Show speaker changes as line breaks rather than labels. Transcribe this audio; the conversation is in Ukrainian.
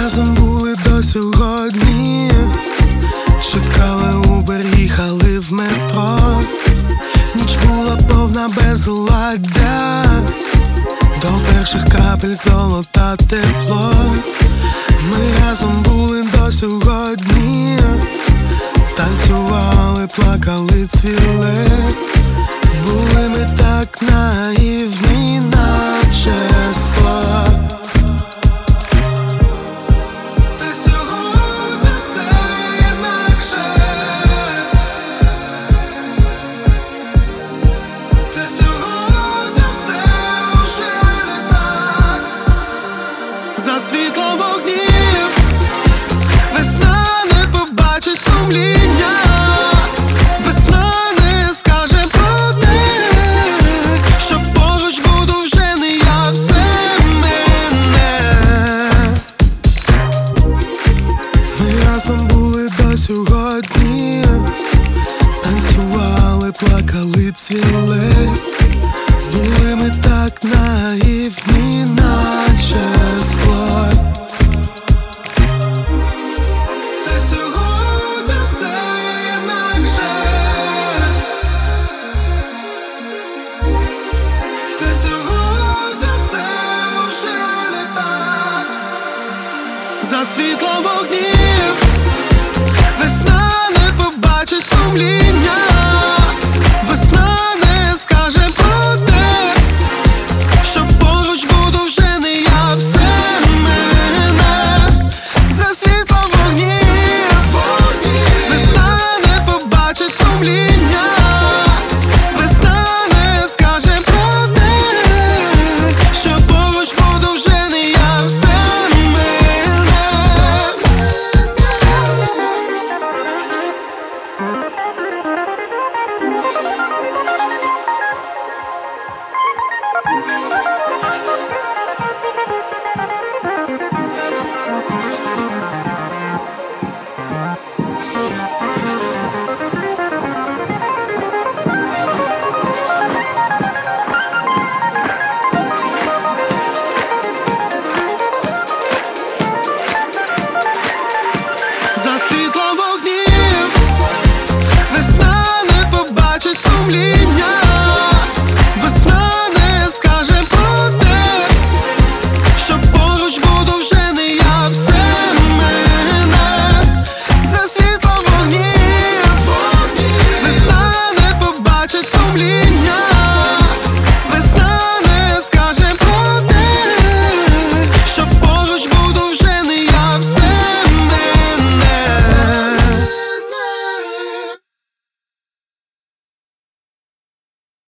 разом були до сьогодні, чекали Убер, їхали в метро. Ніч була повна безладдя, до перших капель золота тепло. Ми разом були до сьогодні, танцювали, плакали, цвіли. Були ми так наївні, наче скло. Та сьогодні все інакше. Та сьогодні все вже не так. За світлом вогнів весна не побачить сумління. Весна не скаже про те, що поруч буду вже не я, все мене. Ми разом були до сьогодні, танцювали, плакали, цвіли. Були ми так наївні, наче скло. Та сьогодні все інакше. Та сьогодні все вже не так. За світлом вогнів весна не побачить сумління. Весна не скаже про те, що поруч буду вже не я, все мене. За світлом вогнів весна не побачить сумління. Весна не скаже про те, що поруч буду вже не я, все мене. За світлом вогнів весна не побачить сумління.